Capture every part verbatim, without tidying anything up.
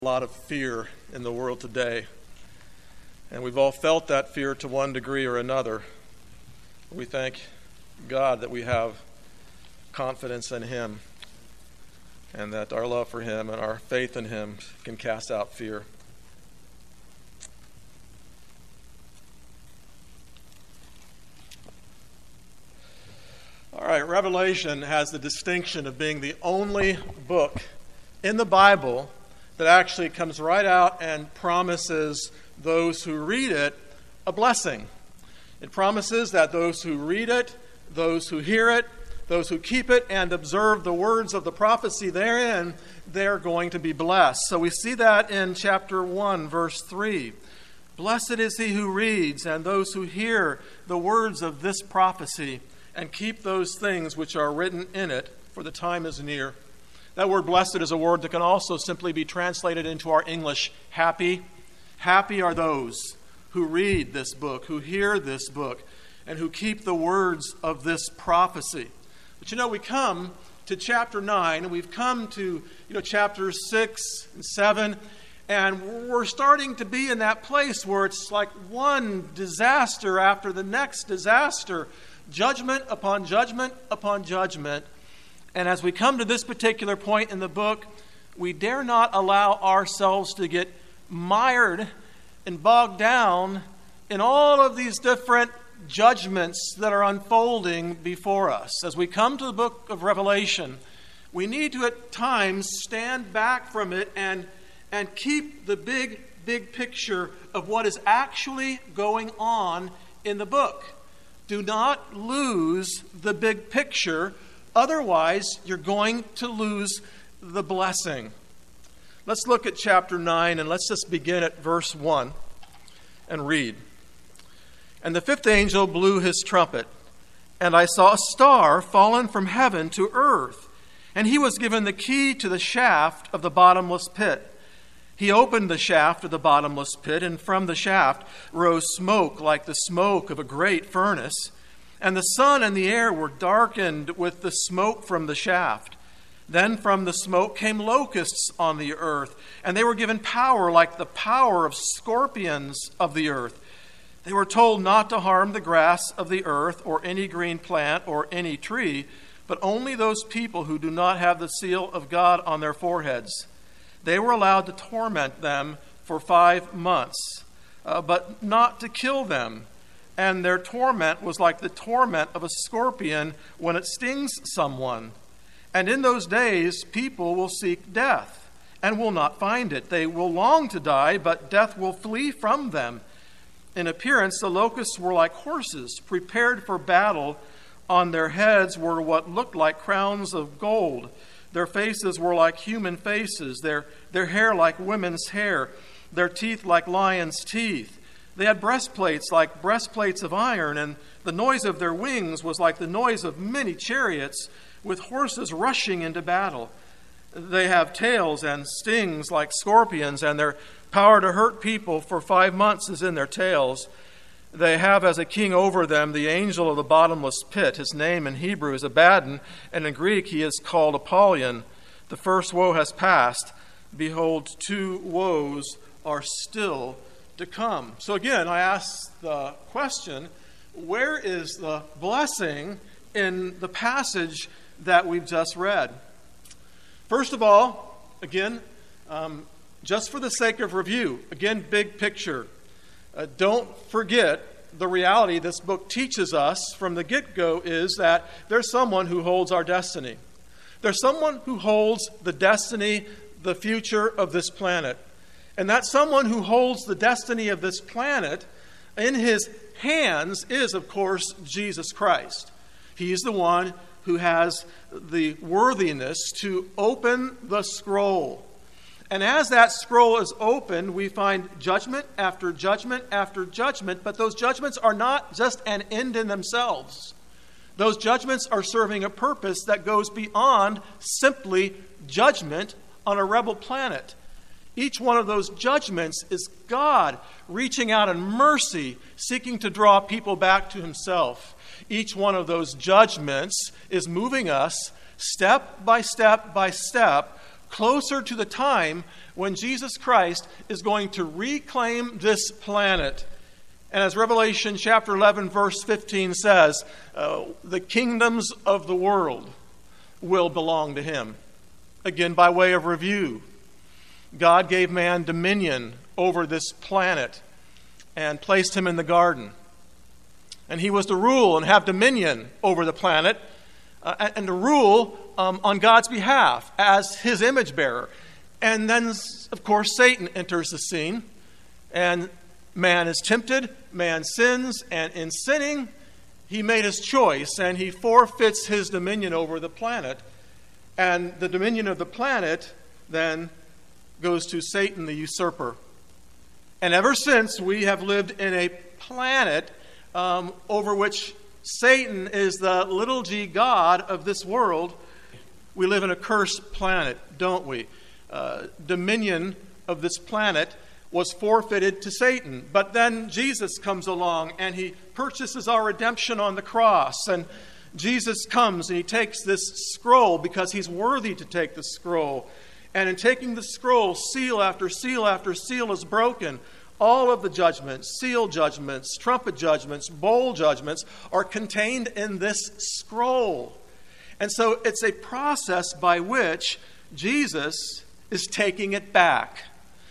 A lot of fear in the world today, and we've all felt that fear to one degree or another. We thank God that we have confidence in Him, and that our love for Him and our faith in Him can cast out fear. All right, Revelation has the distinction of being the only book in the Bible that actually comes right out and promises those who read it a blessing. It promises that those who read it, those who hear it, those who keep it and observe the words of the prophecy therein, they're going to be blessed. So we see that in chapter one, verse three. Blessed is he who reads and those who hear the words of this prophecy and keep those things which are written in it, for the time is near. That word blessed is a word that can also simply be translated into our English, happy. Happy are those who read this book, who hear this book, and who keep the words of this prophecy. But you know, we come to chapter nine, and we've come to, you know, chapters six and seven, and we're starting to be in that place where it's like one disaster after the next disaster, judgment upon judgment upon judgment. And as we come to this particular point in the book, we dare not allow ourselves to get mired and bogged down in all of these different judgments that are unfolding before us. As we come to the book of Revelation, we need to at times stand back from it and, and keep the big, big picture of what is actually going on in the book. Do not lose the big picture. Otherwise, you're going to lose the blessing. Let's look at chapter nine, and let's just begin at verse one and read. And the fifth angel blew his trumpet, and I saw a star fallen from heaven to earth, and he was given the key to the shaft of the bottomless pit. He opened the shaft of the bottomless pit, and from the shaft rose smoke like the smoke of a great furnace. And the sun and the air were darkened with the smoke from the shaft. Then from the smoke came locusts on the earth, and they were given power like the power of scorpions of the earth. They were told not to harm the grass of the earth or any green plant or any tree, but only those people who do not have the seal of God on their foreheads. They were allowed to torment them for five months, uh, but not to kill them. And their torment was like the torment of a scorpion when it stings someone. And in those days, people will seek death and will not find it. They will long to die, but death will flee from them. In appearance, the locusts were like horses prepared for battle. On their heads were what looked like crowns of gold. Their faces were like human faces, their, their hair like women's hair, their teeth like lions' teeth. They had breastplates like breastplates of iron, and the noise of their wings was like the noise of many chariots with horses rushing into battle. They have tails and stings like scorpions, and their power to hurt people for five months is in their tails. They have as a king over them the angel of the bottomless pit. His name in Hebrew is Abaddon, and in Greek he is called Apollyon. The first woe has passed. Behold, two woes are still to come. So again, I ask the question, where is the blessing in the passage that we've just read? First of all, again, um, just for the sake of review, again, big picture. Uh, don't forget the reality this book teaches us from the get-go is that there's someone who holds our destiny. There's someone who holds the destiny, the future of this planet. And that someone who holds the destiny of this planet in his hands is, of course, Jesus Christ. He's the one who has the worthiness to open the scroll. And as that scroll is opened, we find judgment after judgment after judgment, but those judgments are not just an end in themselves. Those judgments are serving a purpose that goes beyond simply judgment on a rebel planet. Each one of those judgments is God reaching out in mercy, seeking to draw people back to himself. Each one of those judgments is moving us step by step by step closer to the time when Jesus Christ is going to reclaim this planet. And as Revelation chapter eleven, verse fifteen says, uh, the kingdoms of the world will belong to him. Again, by way of review, God gave man dominion over this planet and placed him in the garden. And he was to rule and have dominion over the planet uh, and to rule um, on God's behalf as his image bearer. And then, of course, Satan enters the scene, and man is tempted, man sins, and in sinning, he made his choice, and he forfeits his dominion over the planet. And the dominion of the planet then goes to Satan, the usurper. And ever since, we have lived in a planet um, over which Satan is the little g god of this world. We live in a cursed planet, don't we? Uh, dominion of this planet was forfeited to Satan. But then Jesus comes along and he purchases our redemption on the cross. And Jesus comes and he takes this scroll because he's worthy to take the scroll. And in taking the scroll, seal after seal after seal is broken. All of the judgments, seal judgments, trumpet judgments, bowl judgments are contained in this scroll. And so it's a process by which Jesus is taking it back.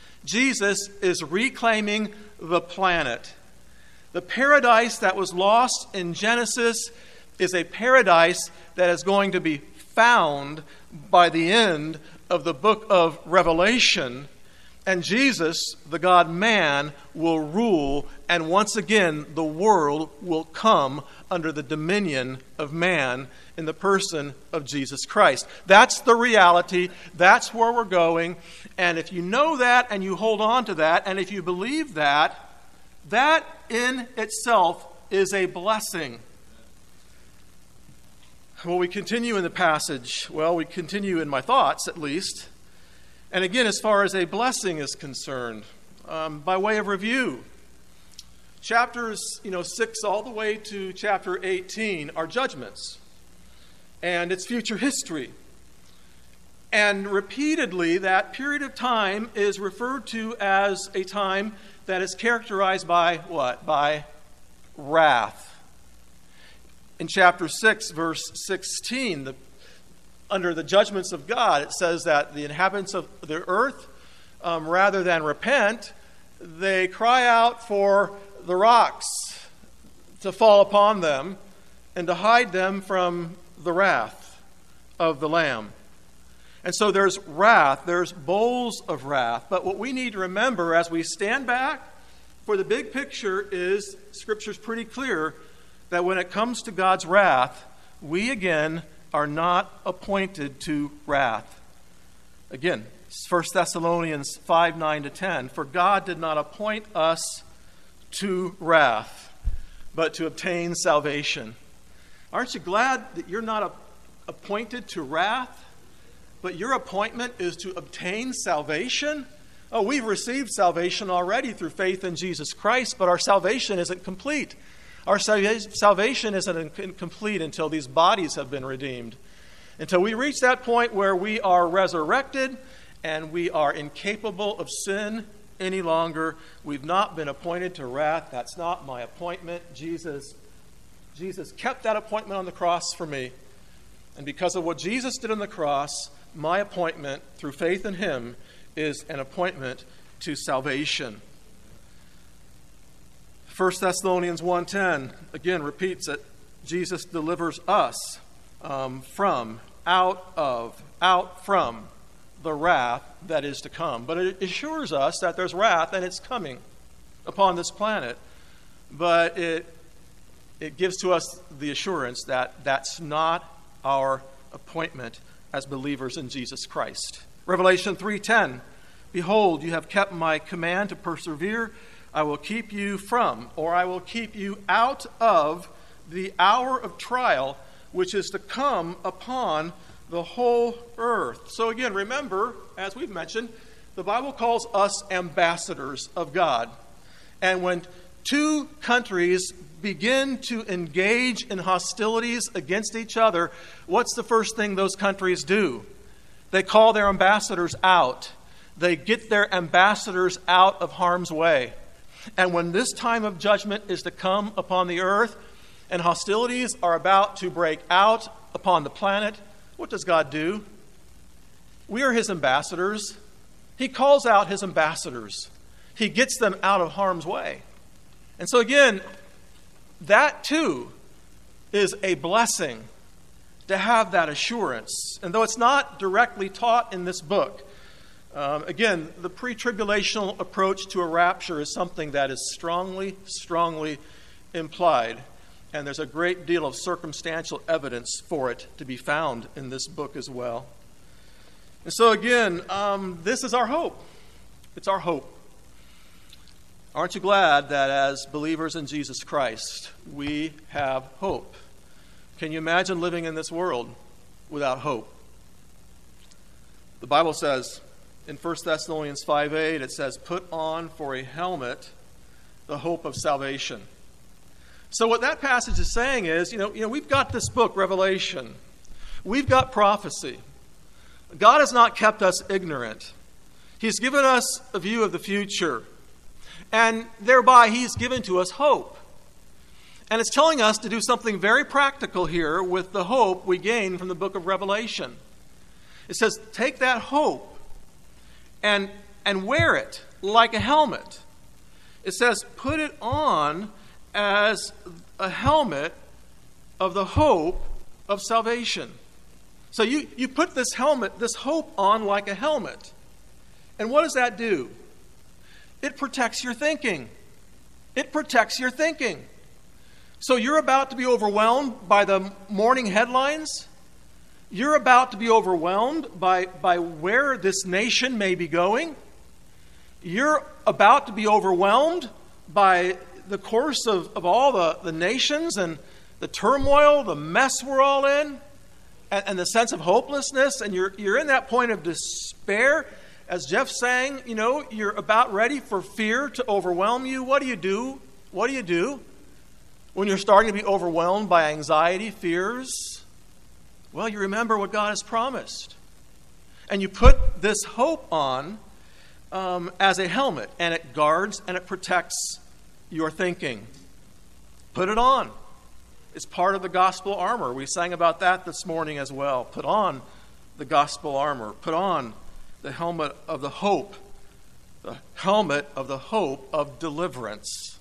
Jesus is reclaiming the planet. The paradise that was lost in Genesis is a paradise that is going to be found by the end of the book of Revelation. And Jesus, the God-man, will rule, and once again the world will come under the dominion of man in the person of Jesus Christ. That's the reality. That's where we're going. And if you know that and you hold on to that, and if you believe that, that in itself is a blessing. Well, we continue in the passage. Well, we continue in my thoughts, at least. And again, as far as a blessing is concerned, um, by way of review, chapters you know six all the way to chapter eighteen are judgments, and it's future history. And repeatedly, that period of time is referred to as a time that is characterized by what? By wrath. In chapter six, verse sixteen, the under the judgments of God, it says that the inhabitants of the earth, um, rather than repent, they cry out for the rocks to fall upon them and to hide them from the wrath of the Lamb. And so there's wrath, there's bowls of wrath. But what we need to remember as we stand back for the big picture is, Scripture's pretty clear, that when it comes to God's wrath, we again are not appointed to wrath. Again, First Thessalonians five, nine to ten. For God did not appoint us to wrath, but to obtain salvation. Aren't you glad that you're not a, appointed to wrath, but your appointment is to obtain salvation? Oh, we've received salvation already through faith in Jesus Christ, but our salvation isn't complete. Our salvation isn't complete until these bodies have been redeemed. Until we reach that point where we are resurrected and we are incapable of sin any longer. We've not been appointed to wrath. That's not my appointment. Jesus, Jesus kept that appointment on the cross for me. And because of what Jesus did on the cross, my appointment through faith in him is an appointment to salvation. First Thessalonians one ten again repeats that Jesus delivers us um, from, out of, out from the wrath that is to come. But it assures us that there's wrath and it's coming upon this planet. But it, it gives to us the assurance that that's not our appointment as believers in Jesus Christ. Revelation three ten, behold, you have kept my command to persevere. I will keep you from, or I will keep you out of the hour of trial, which is to come upon the whole earth. So again, remember, as we've mentioned, the Bible calls us ambassadors of God. And when two countries begin to engage in hostilities against each other, what's the first thing those countries do? They call their ambassadors out. They get their ambassadors out of harm's way. And when this time of judgment is to come upon the earth and hostilities are about to break out upon the planet, what does God do? We are his ambassadors. He calls out his ambassadors. He gets them out of harm's way. And so again, that too is a blessing to have that assurance. And though it's not directly taught in this book, um, again, the pre-tribulational approach to a rapture is something that is strongly, strongly implied. And there's a great deal of circumstantial evidence for it to be found in this book as well. And so again, um, this is our hope. It's our hope. Aren't you glad that as believers in Jesus Christ, we have hope? Can you imagine living in this world without hope? The Bible says in First Thessalonians five eight, it says, put on for a helmet the hope of salvation. So what that passage is saying is, you know, you know, we've got this book, Revelation. We've got prophecy. God has not kept us ignorant. He's given us a view of the future. And thereby he's given to us hope. And it's telling us to do something very practical here with the hope we gain from the book of Revelation. It says, take that hope and, and wear it like a helmet. It says, put it on as a helmet of the hope of salvation. So you, you put this helmet, this hope on like a helmet. And what does that do? It protects your thinking. It protects your thinking. So you're about to be overwhelmed by the morning headlines. You're about to be overwhelmed by, by where this nation may be going. You're about to be overwhelmed by the course of, of all the, the nations and the turmoil, the mess we're all in, and, and the sense of hopelessness. And you're, you're in that point of despair. As Jeff's saying, you know, you're about ready for fear to overwhelm you. What do you do? What do you do when you're starting to be overwhelmed by anxiety, fears? Well, you remember what God has promised. And you put this hope on um, as a helmet, and it guards and it protects your thinking. Put it on. It's part of the gospel armor. We sang about that this morning as well. Put on the gospel armor. Put on the helmet of the hope. The helmet of the hope of deliverance.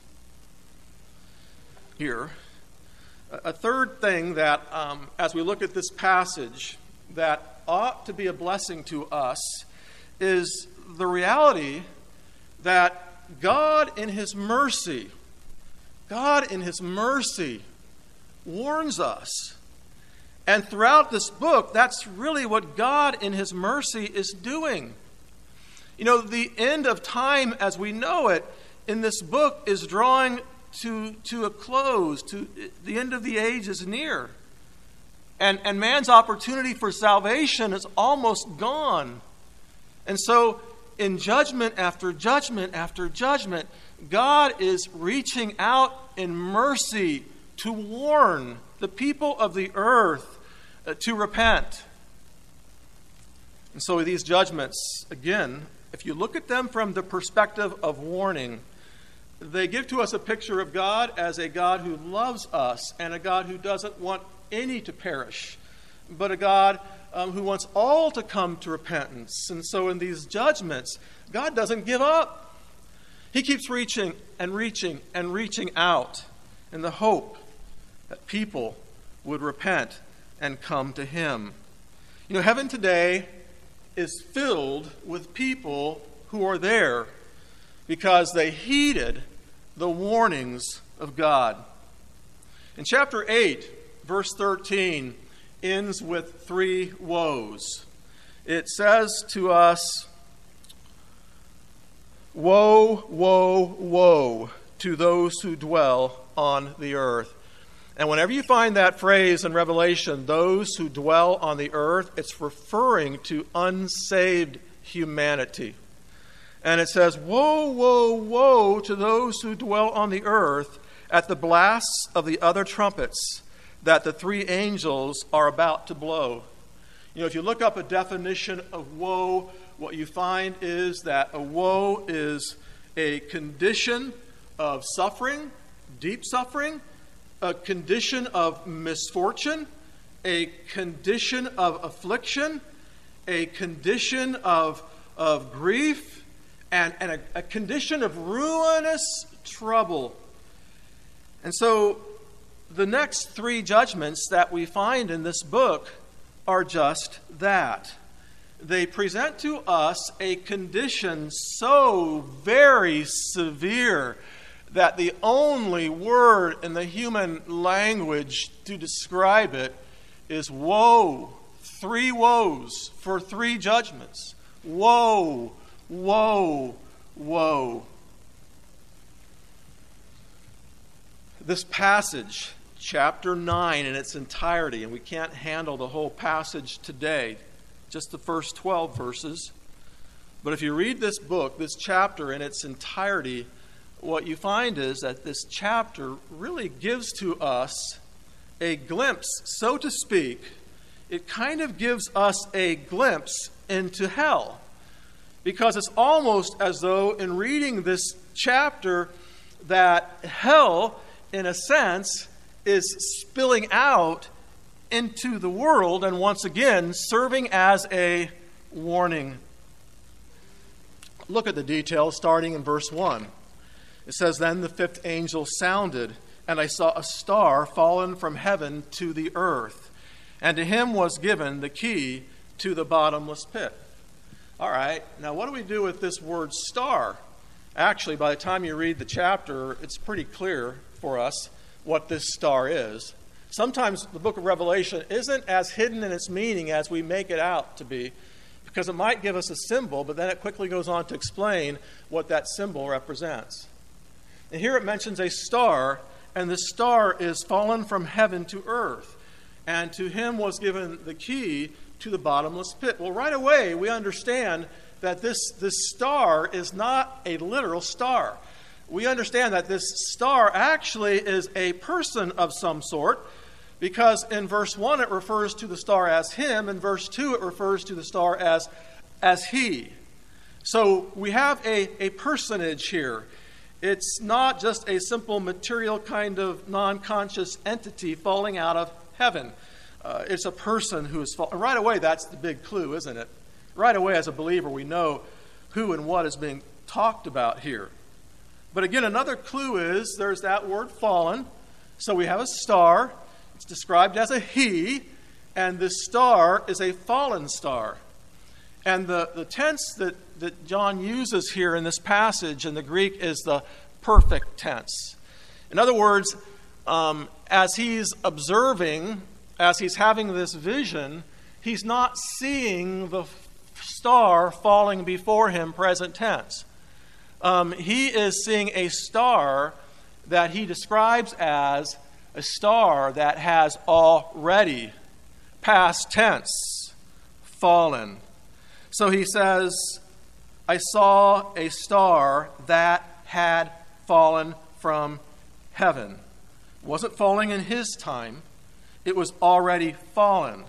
Here. A third thing that, um, as we look at this passage, that ought to be a blessing to us is the reality that God in his mercy, God in his mercy warns us. And throughout this book, that's really what God in his mercy is doing. You know, the end of time as we know it in this book is drawing to, to a close. To the end of the age is near. And, and man's opportunity for salvation is almost gone. And so in judgment after judgment after judgment, God is reaching out in mercy to warn the people of the earth uh, to repent. And so these judgments, again, if you look at them from the perspective of warning, they give to us a picture of God as a God who loves us and a God who doesn't want any to perish, but a God um, who wants all to come to repentance. And so in these judgments, God doesn't give up. He keeps reaching and reaching and reaching out in the hope that people would repent and come to him. You know, heaven today is filled with people who are there because they heeded the warnings of God. In chapter eight, verse thirteen, ends with three woes. It says to us, woe, woe, woe to those who dwell on the earth. And whenever you find that phrase in Revelation, those who dwell on the earth, it's referring to unsaved humanity. And it says, woe, woe, woe to those who dwell on the earth at the blasts of the other trumpets that the three angels are about to blow. You know, if you look up a definition of woe, what you find is that a woe is a condition of suffering, deep suffering, a condition of misfortune, a condition of affliction, a condition of, of grief, and, and a, a condition of ruinous trouble. And so the next three judgments that we find in this book are just that. They present to us a condition so very severe that the only word in the human language to describe it is woe. Three woes for three judgments. Woe, woe, woe. This passage, chapter nine in its entirety, and we can't handle the whole passage today, just the first twelve verses. But if you read this book, this chapter in its entirety, what you find is that this chapter really gives to us a glimpse, so to speak. It kind of gives us a glimpse into hell. Because it's almost as though in reading this chapter that hell, in a sense, is spilling out into the world and once again serving as a warning. Look at the details starting in verse one. It says, "Then the fifth angel sounded, and I saw a star fallen from heaven to the earth, and to him was given the key to the bottomless pit." All right, now what do we do with this word star? Actually, by the time you read the chapter, it's pretty clear for us what this star is. Sometimes the book of Revelation isn't as hidden in its meaning as we make it out to be, because it might give us a symbol, but then it quickly goes on to explain what that symbol represents. And here it mentions a star, and the star is fallen from heaven to earth, and to him was given the key to the bottomless pit. Well, right away we understand that this, this star is not a literal star. We understand that this star actually is a person of some sort, because in verse one it refers to the star as him, in verse two it refers to the star as, as he. So we have a, a personage here. It's not just a simple material kind of non-conscious entity falling out of heaven. Uh, it's a person who is falling. Right away, that's the big clue, isn't it? Right away, as a believer, we know who and what is being talked about here. But again, another clue is there's that word fallen. So we have a star. It's described as a he, and this star is a fallen star. And the, the tense that, that John uses here in this passage in the Greek is the perfect tense. In other words, um, as he's observing, as he's having this vision, he's not seeing the star falling before him present tense. Um, he is seeing a star that he describes as a star that has already, past tense, fallen. So he says, I saw a star that had fallen from heaven. It wasn't falling in his time. It was already fallen.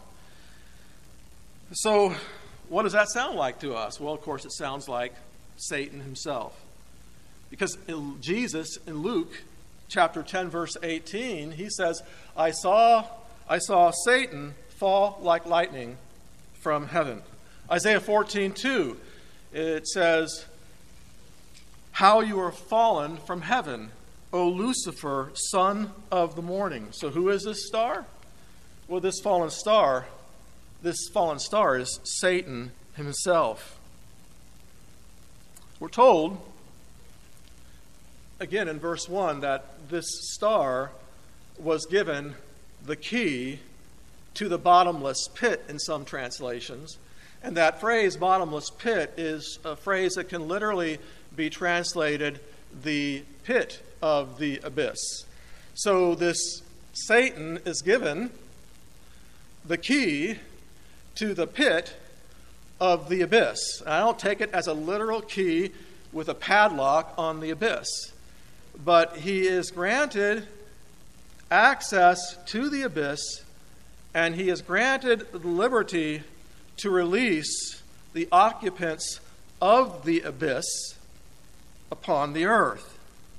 So what does that sound like to us? Well, of course, it sounds like Satan himself. Because Jesus, in Luke chapter ten, verse eighteen, he says, I saw, I saw Satan fall like lightning from heaven. Isaiah fourteen two, it says, how you are fallen from heaven, O Lucifer, son of the morning. So who is this star? Well, this fallen star, this fallen star is Satan himself. We're told, again in verse one, that this star was given the key to the bottomless pit in some translations. And that phrase, bottomless pit, is a phrase that can literally be translated the pit of the abyss. So this Satan is given the key to the pit of the abyss. And I don't take it as a literal key with a padlock on the abyss, but he is granted access to the abyss and he has granted the liberty to release the occupants of the abyss upon the earth.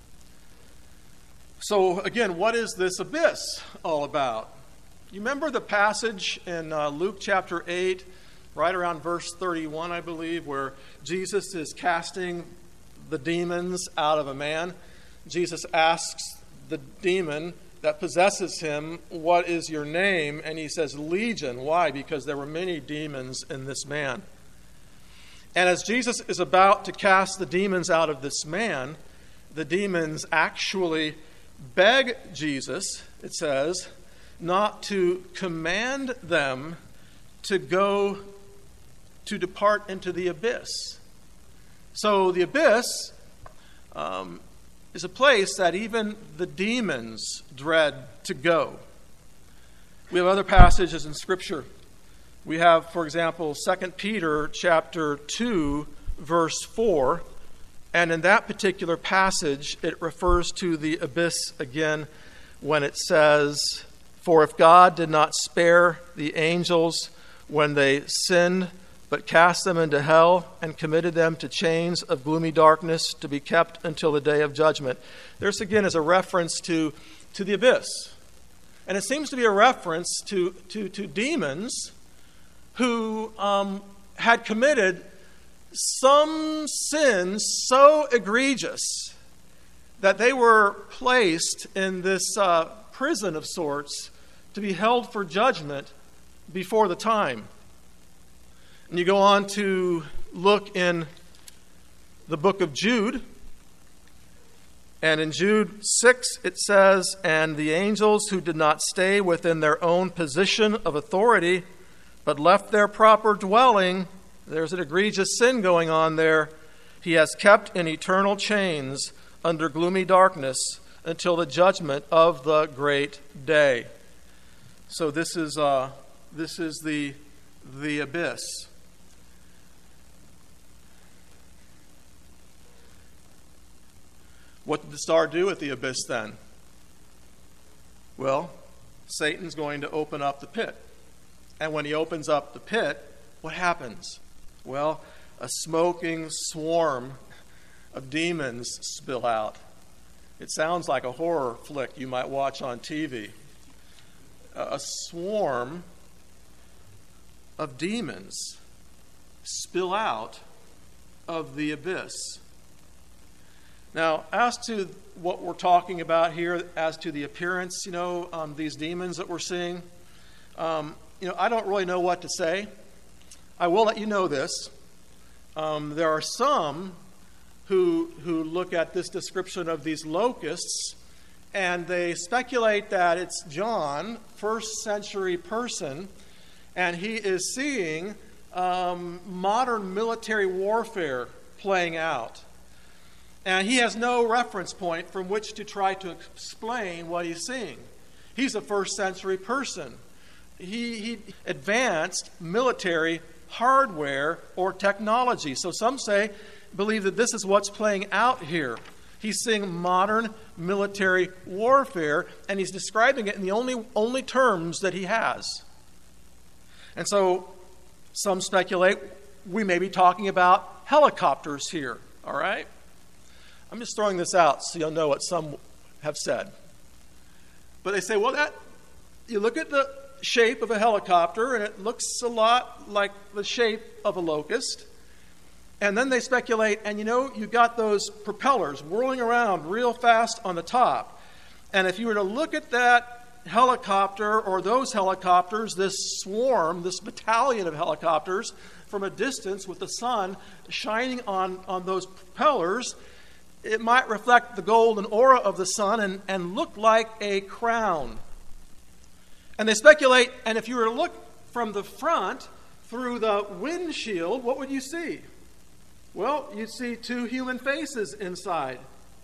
So again, what is this abyss all about? You remember the passage in uh, Luke chapter eight, right around verse thirty-one, I believe, where Jesus is casting the demons out of a man. Jesus asks the demon that possesses him, "What is your name?" And he says, "Legion." Why? Because there were many demons in this man. And as Jesus is about to cast the demons out of this man, the demons actually beg Jesus, it says, not to command them to go to depart into the abyss. So the abyss um, is a place that even the demons dread to go. We have other passages in Scripture. We have, for example, Second Peter chapter two, verse four. And in that particular passage, it refers to the abyss again when it says, "For if God did not spare the angels when they sinned, but cast them into hell and committed them to chains of gloomy darkness to be kept until the day of judgment." This again is a reference to, to the abyss. And it seems to be a reference to, to, to demons who um, had committed some sins so egregious that they were placed in this uh, prison of sorts to be held for judgment before the time. And you go on to look in the book of Jude. And in Jude six it says, "And the angels who did not stay within their own position of authority, but left their proper dwelling," there's an egregious sin going on there, "he has kept in eternal chains under gloomy darkness until the judgment of the great day." So this is uh, this is the the abyss. What did the star do at the abyss then? Well, Satan's going to open up the pit. And when he opens up the pit, what happens? Well, a smoking swarm of demons spill out. It sounds like a horror flick you might watch on T V. A swarm of demons spill out of the abyss. Now, as to what we're talking about here, as to the appearance, you know, um, these demons that we're seeing, um, you know, I don't really know what to say. I will let you know this. Um, there are some who who look at this description of these locusts, and they speculate that it's John, first century person, and he is seeing um, modern military warfare playing out. And he has no reference point from which to try to explain what he's seeing. He's a first century person. He, he advanced military hardware or technology. So some say, believe that this is what's playing out here. He's seeing modern military warfare, and he's describing it in the only, only terms that he has. And so some speculate we may be talking about helicopters here, all right? I'm just throwing this out so you'll know what some have said. But they say, well, that you look at the shape of a helicopter, and it looks a lot like the shape of a locust. And then they speculate, and you know, you've got those propellers whirling around real fast on the top. And if you were to look at that helicopter or those helicopters, this swarm, this battalion of helicopters, from a distance with the sun shining on, on those propellers, it might reflect the golden aura of the sun and, and look like a crown. And they speculate, and if you were to look from the front through the windshield, what would you see? Well, you'd see two human faces inside.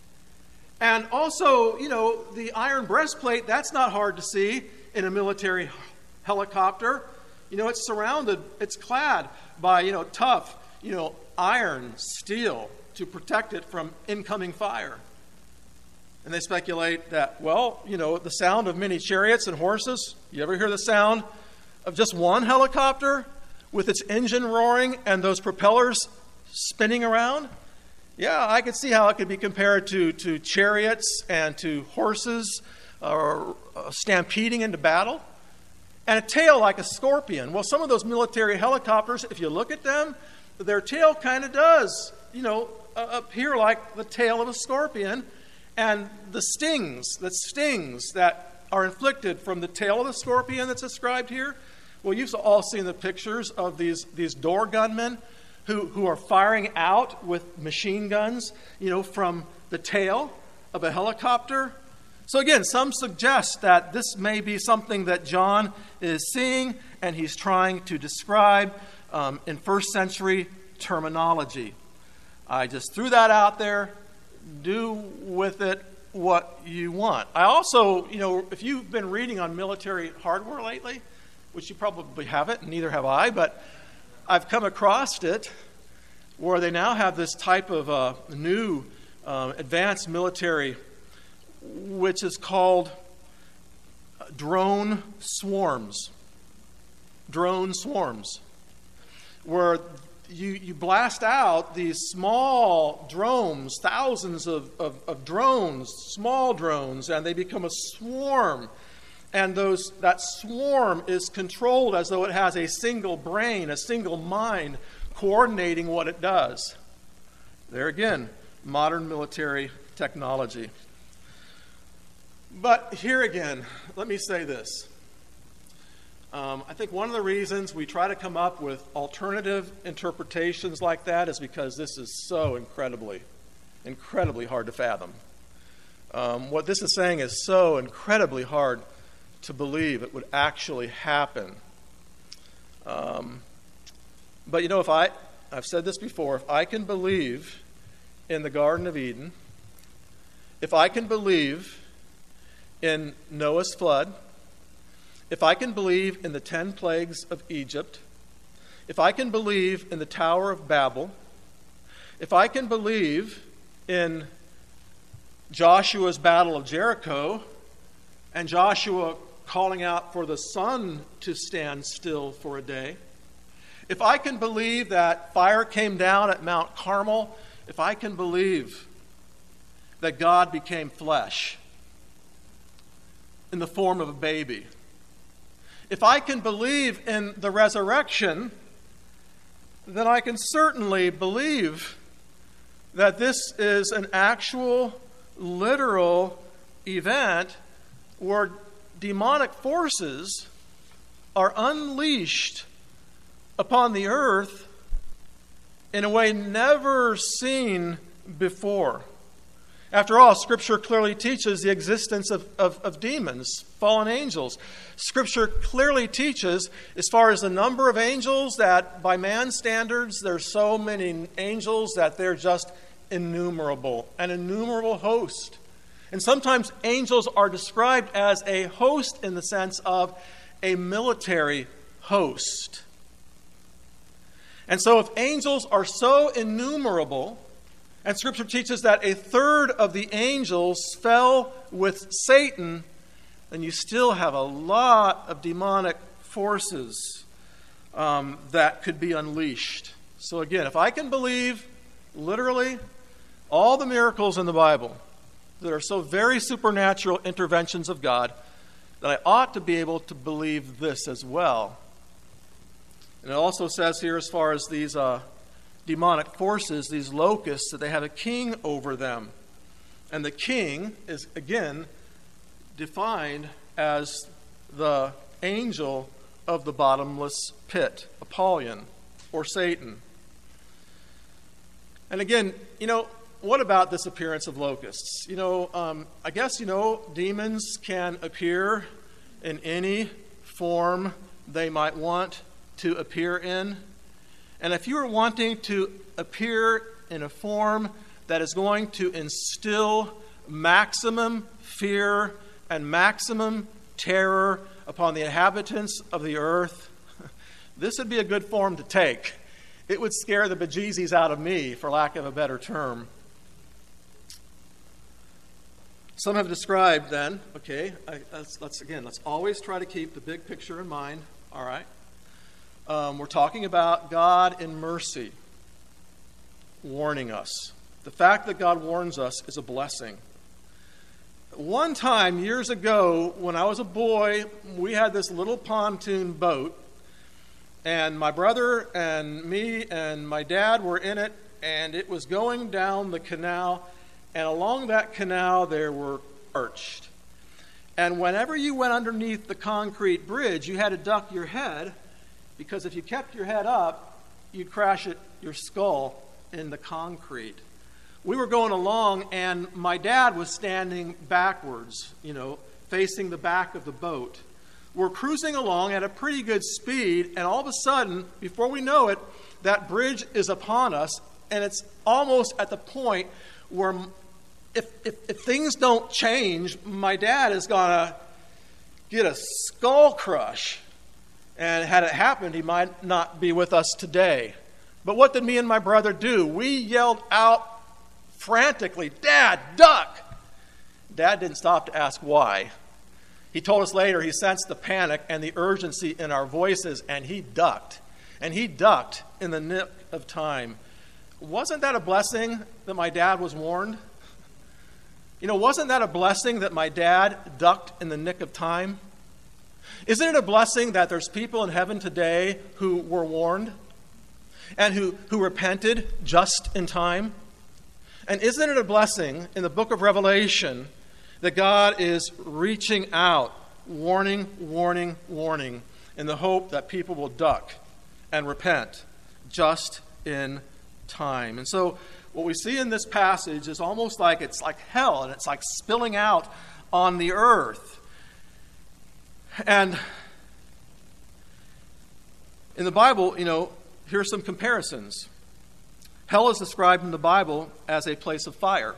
And also, you know, the iron breastplate, that's not hard to see in a military helicopter. You know, it's surrounded, it's clad by, you know, tough, you know, iron, steel, to protect it from incoming fire. And they speculate that, well, you know, the sound of many chariots and horses. You ever hear the sound of just one helicopter with its engine roaring and those propellers spinning around? Yeah, I could see how it could be compared to, to chariots and to horses or uh, stampeding into battle. And a tail like a scorpion. Well, some of those military helicopters, if you look at them, their tail kind of does, you know, uh, appear like the tail of a scorpion. And the stings, the stings that are inflicted from the tail of the scorpion that's described here, well, you've all seen the pictures of these, these door gunmen who, who are firing out with machine guns, you know, from the tail of a helicopter. So again, some suggest that this may be something that John is seeing and he's trying to describe um, in first century terminology. I just threw that out there. Do with it what you want. I also, you know, if you've been reading on military hardware lately, which you probably haven't, and neither have I, but I've come across it where they now have this type of uh, new uh, advanced military, which is called drone swarms. Drone swarms, where You, you blast out these small drones, thousands of, of, of drones, small drones, and they become a swarm. And those that swarm is controlled as though it has a single brain, a single mind, coordinating what it does. There again, modern military technology. But here again, let me say this. Um, I think one of the reasons we try to come up with alternative interpretations like that is because this is so incredibly, incredibly hard to fathom. Um, what this is saying is so incredibly hard to believe it would actually happen. Um, but you know, if I, I've said this before, if I can believe in the Garden of Eden, if I can believe in Noah's flood, if I can believe in the ten plagues of Egypt, if I can believe in the Tower of Babel, if I can believe in Joshua's battle of Jericho and Joshua calling out for the sun to stand still for a day, if I can believe that fire came down at Mount Carmel, if I can believe that God became flesh in the form of a baby, if I can believe in the resurrection, then I can certainly believe that this is an actual, literal event where demonic forces are unleashed upon the earth in a way never seen before. After all, Scripture clearly teaches the existence of, of, of demons, fallen angels. Scripture clearly teaches, as far as the number of angels, that by man's standards, there's so many angels that they're just innumerable, an innumerable host. And sometimes angels are described as a host in the sense of a military host. And so if angels are so innumerable, and Scripture teaches that a third of the angels fell with Satan, then you still have a lot of demonic forces um, that could be unleashed. So again, if I can believe literally all the miracles in the Bible that are so very supernatural interventions of God, then I ought to be able to believe this as well. And it also says here, as far as these uh, demonic forces, these locusts, that they have a king over them. And the king is, again, defined as the angel of the bottomless pit, Apollyon, or Satan. And again, you know, what about this appearance of locusts? You know, um, I guess, you know, demons can appear in any form they might want to appear in. And if you are wanting to appear in a form that is going to instill maximum fear and maximum terror upon the inhabitants of the earth, this would be a good form to take. It would scare the bejesus out of me, for lack of a better term. Some have described then, okay, I, let's, let's again, let's always try to keep the big picture in mind, all right? Um, we're talking about God in mercy warning us. The fact that God warns us is a blessing. One time, years ago, when I was a boy, we had this little pontoon boat, and my brother and me and my dad were in it, and it was going down the canal, and along that canal there were arched. And whenever you went underneath the concrete bridge, you had to duck your head, because if you kept your head up, you'd crash it, your skull in the concrete. We were going along, and my dad was standing backwards, you know, facing the back of the boat. We're cruising along at a pretty good speed, and all of a sudden, before we know it, that bridge is upon us, and it's almost at the point where if, if, if things don't change, my dad is going to get a skull crush. And had it happened, he might not be with us today. But what did me and my brother do? We yelled out frantically, "Dad, duck!" Dad didn't stop to ask why. He told us later he sensed the panic and the urgency in our voices, and he ducked. And he ducked in the nick of time. Wasn't that a blessing that my dad was warned? You know, wasn't that a blessing that my dad ducked in the nick of time? Isn't it a blessing that there's people in heaven today who were warned and who, who repented just in time? And isn't it a blessing in the book of Revelation that God is reaching out, warning, warning, warning, in the hope that people will duck and repent just in time? And so what we see in this passage is almost like it's like hell, and it's like spilling out on the earth. And in the Bible, you know, here's some comparisons. Hell is described in the Bible as a place of fire.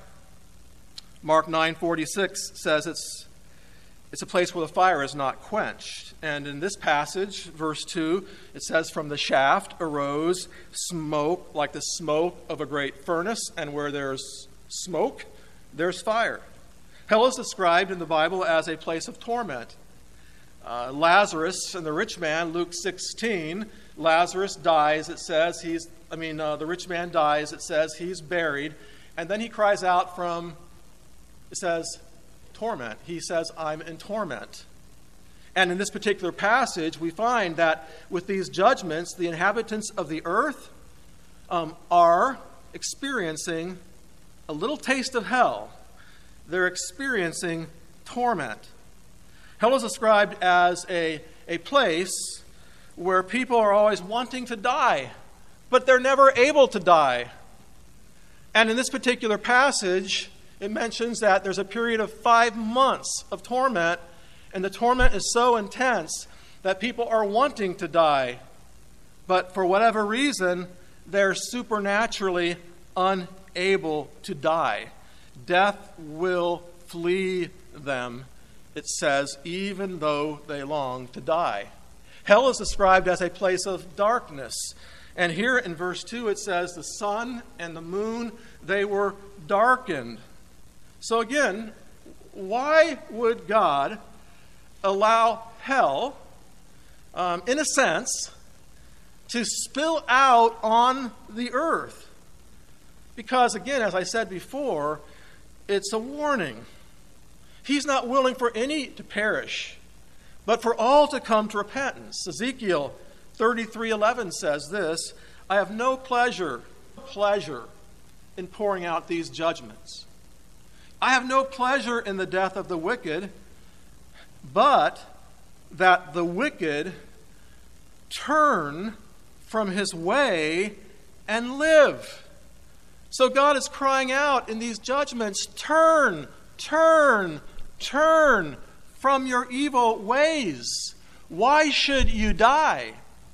Mark nine forty-six says it's it's a place where the fire is not quenched. And in this passage, verse two, it says, "From the shaft arose smoke like the smoke of a great furnace, and where there's smoke, there's fire." Hell is described in the Bible as a place of torment. Uh, Lazarus and the rich man, Luke sixteen, Lazarus dies, it says, he's, I mean, uh, the rich man dies, it says, he's buried, and then he cries out from, it says, torment. He says, "I'm in torment." And in this particular passage, we find that with these judgments, the inhabitants of the earth um, are experiencing a little taste of hell. They're experiencing torment. Hell is described as a, a place where people are always wanting to die, but they're never able to die. And in this particular passage, it mentions that there's a period of five months of torment, and the torment is so intense that people are wanting to die, but for whatever reason, they're supernaturally unable to die. Death will flee them, it says, even though they long to die. Hell is described as a place of darkness. And here in verse two it says, the sun and the moon, they were darkened. So again, why would God allow hell, um, in a sense, to spill out on the earth? Because again, as I said before, it's a warning. He's not willing for any to perish, but for all to come to repentance. Ezekiel thirty-three eleven says this, "I have no pleasure, pleasure in pouring out these judgments. I have no pleasure in the death of the wicked, but that the wicked turn from his way and live." So God is crying out in these judgments, turn, turn, turn from your evil ways. Why should you die?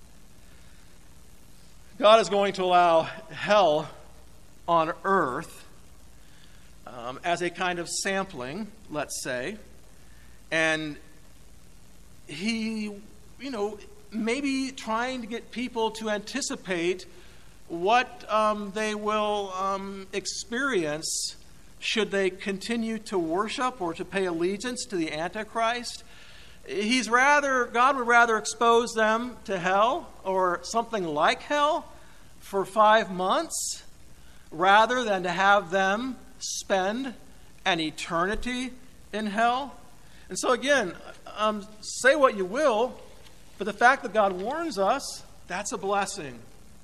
God is going to allow hell on earth um, as a kind of sampling, let's say. And he, you know, maybe trying to get people to anticipate what um, they will um, experience should they continue to worship or to pay allegiance to the Antichrist? He's rather, God would rather expose them to hell or something like hell for five months rather than to have them spend an eternity in hell. And so again, um, say what you will, but the fact that God warns us, that's a blessing.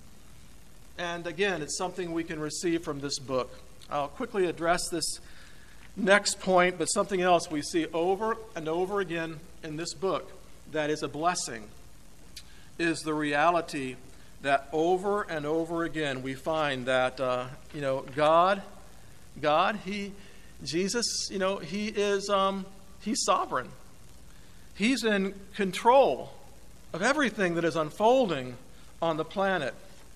And again, it's something we can receive from this book. I'll quickly address this next point, but something else we see over and over again in this book that is a blessing is the reality that over and over again we find that, uh, you know, God, God, He, Jesus, you know, He is, um, He's sovereign. He's in control of everything that is unfolding on the planet.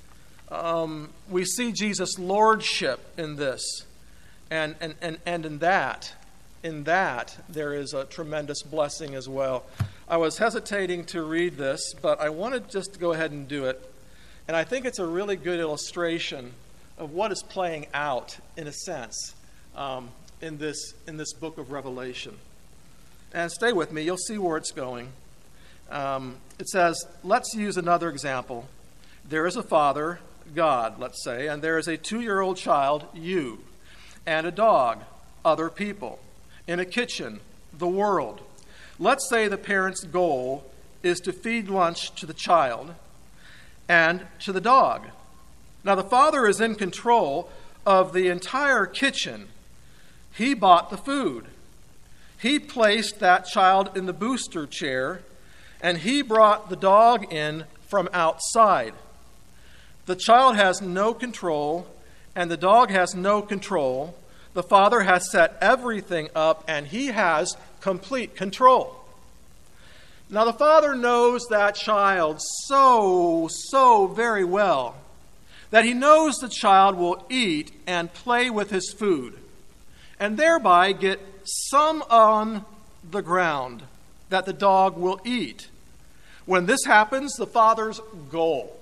Um, we see Jesus' lordship in this, and, and, and, and in that, in that, there is a tremendous blessing as well. I was hesitating to read this, but I wanted just to go ahead and do it. And I think it's a really good illustration of what is playing out, in a sense, um, in this in this book of Revelation. And stay with me, you'll see where it's going. Um, it says, let's use another example. There is a father, God, let's say, and there is a two-year-old child, you, and a dog, other people, in a kitchen, the world. Let's say the parent's goal is to feed lunch to the child and to the dog. Now, the father is in control of the entire kitchen. He bought the food. He placed that child in the booster chair, and he brought the dog in from outside. The child has no control, and the dog has no control. The father has set everything up, and he has complete control. Now, the father knows that child so, so very well that he knows the child will eat and play with his food, and thereby get some on the ground that the dog will eat. When this happens, the father's goal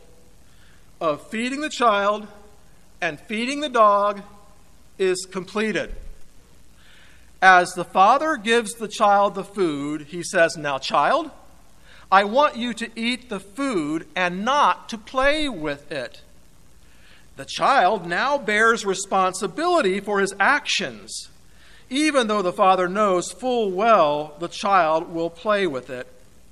of feeding the child and feeding the dog is completed. As the father gives the child the food, he says, now, child, I want you to eat the food and not to play with it. The child now bears responsibility for his actions, even though the father knows full well the child will play with it.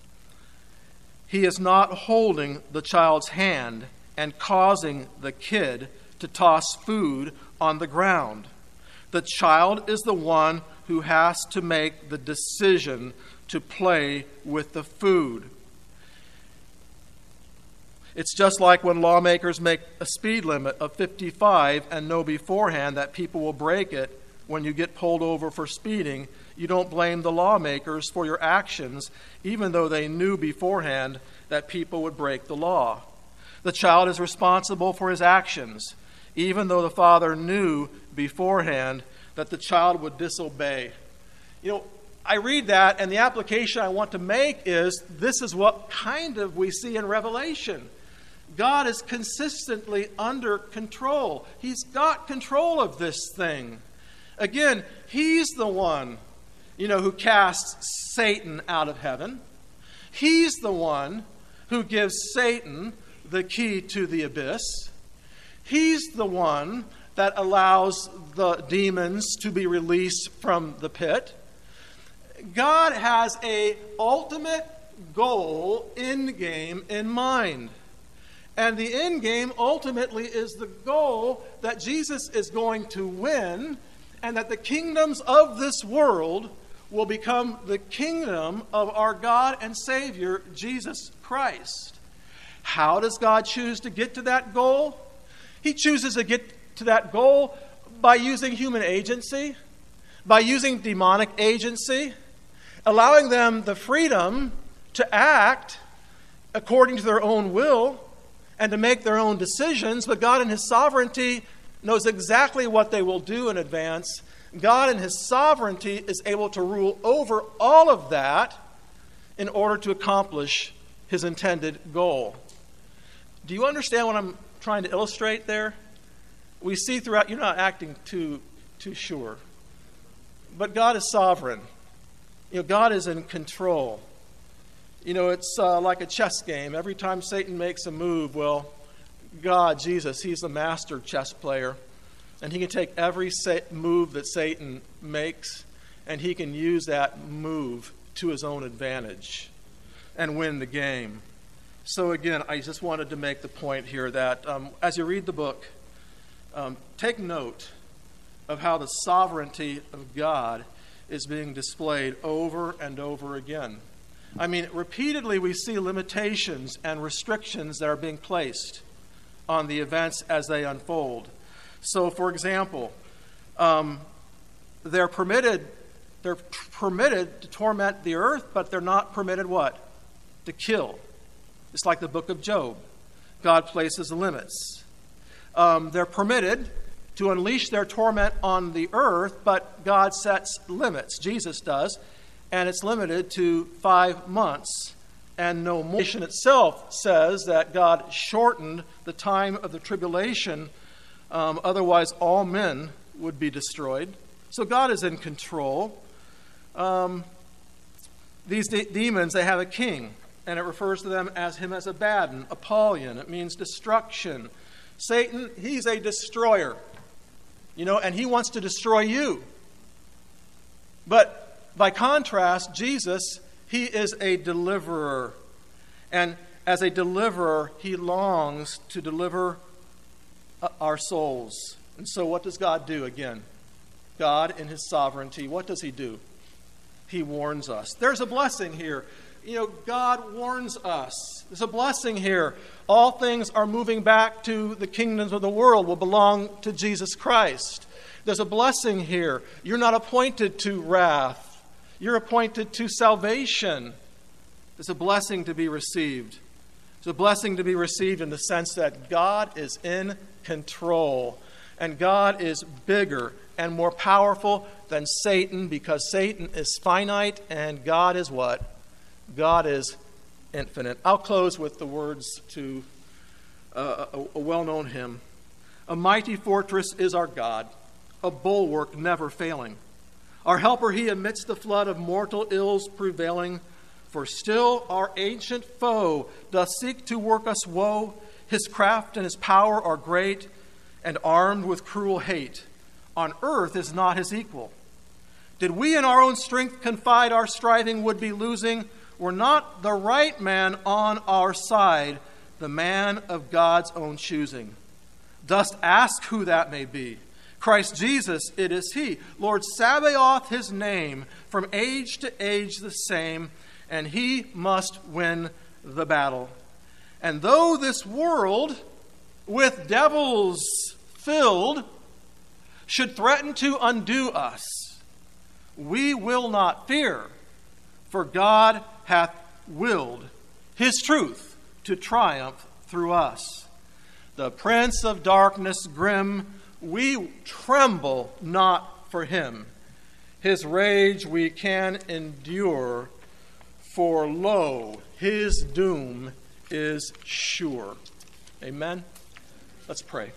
He is not holding the child's hand and causing the kid to toss food on the ground. The child is the one who has to make the decision to play with the food. It's just like when lawmakers make a speed limit of fifty-five and know beforehand that people will break it when you get pulled over for speeding. You don't blame the lawmakers for your actions, even though they knew beforehand that people would break the law. The child is responsible for his actions, even though the father knew beforehand that the child would disobey. You know, I read that, and the application I want to make is this is what kind of we see in Revelation. God is consistently under control. He's got control of this thing. Again, he's the one, you know, who casts Satan out of heaven. He's the one who gives Satan the key to the abyss. He's the one that allows the demons to be released from the pit. God has an ultimate goal, end game, in mind. And the end game ultimately is the goal that Jesus is going to win, and that the kingdoms of this world will become the kingdom of our God and Savior, Jesus Christ. How does God choose to get to that goal? He chooses to get to that goal by using human agency, by using demonic agency, allowing them the freedom to act according to their own will and to make their own decisions. But God in His sovereignty knows exactly what they will do in advance. God in His sovereignty is able to rule over all of that in order to accomplish His intended goal. Do you understand what I'm trying to illustrate there? We see throughout, you're not acting too too sure. But God is sovereign. You know, God is in control. You know, it's uh, like a chess game. Every time Satan makes a move, well, God, Jesus, he's the master chess player. And he can take every sa- move that Satan makes, and he can use that move to his own advantage and win the game. So again, I just wanted to make the point here that um, as you read the book, um, take note of how the sovereignty of God is being displayed over and over again. I mean, repeatedly we see limitations and restrictions that are being placed on the events as they unfold. So, for example, um, they're permitted they're permitted to torment the earth, but they're not permitted what? To kill. It's like the book of Job. God places limits. Um, they're permitted to unleash their torment on the earth, but God sets limits. Jesus does, and it's limited to five months and no more. The itself says that God shortened the time of the tribulation, um, otherwise all men would be destroyed. So God is in control. Um, these de- demons, they have a king, and it refers to them as him as Abaddon, Apollyon. It means destruction. Satan, he's a destroyer, you know, and he wants to destroy you. But by contrast, Jesus, he is a deliverer. And as a deliverer, he longs to deliver our souls. And so what does God do again? God, in his sovereignty, what does he do? He warns us. There's a blessing here. You know, God warns us. There's a blessing here. All things are moving back to the kingdoms of the world will belong to Jesus Christ. There's a blessing here. You're not appointed to wrath. You're appointed to salvation. There's a blessing to be received. There's a blessing to be received in the sense that God is in control. And God is bigger and more powerful than Satan, because Satan is finite and God is what? God is infinite. I'll close with the words to uh, a, a well-known hymn. A mighty fortress is our God, a bulwark never failing. Our helper he amidst the flood of mortal ills prevailing. For still our ancient foe doth seek to work us woe. His craft and his power are great, and armed with cruel hate. On earth is not his equal. Did we in our own strength confide, our striving would be losing. Were not the right man on our side, the man of God's own choosing. Dost ask who that may be? Christ Jesus, it is he. Lord Sabaoth his name, from age to age the same, and he must win the battle. And though this world with devils filled should threaten to undo us, we will not fear, for God hath willed his truth to triumph through us. The prince of darkness grim, we tremble not for him. His rage we can endure, for lo, his doom is sure. Amen. Let's pray.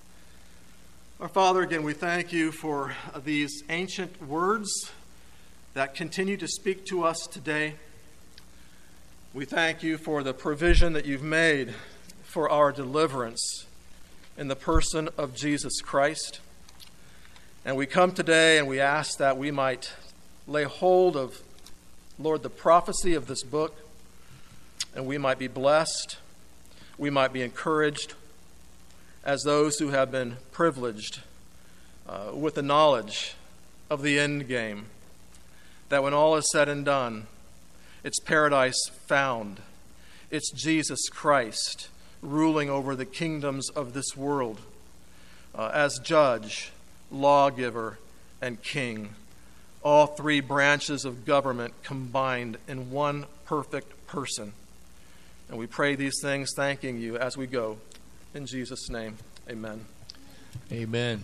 Our Father, again, we thank you for these ancient words that continue to speak to us today. We thank you for the provision that you've made for our deliverance in the person of Jesus Christ. And we come today and we ask that we might lay hold of, Lord, the prophecy of this book, and we might be blessed, we might be encouraged as those who have been privileged uh, with the knowledge of the end game, that when all is said and done, it's paradise found. It's Jesus Christ ruling over the kingdoms of this world uh, as judge, lawgiver, and king. All three branches of government combined in one perfect person. And we pray these things thanking you as we go. In Jesus' name, amen. Amen.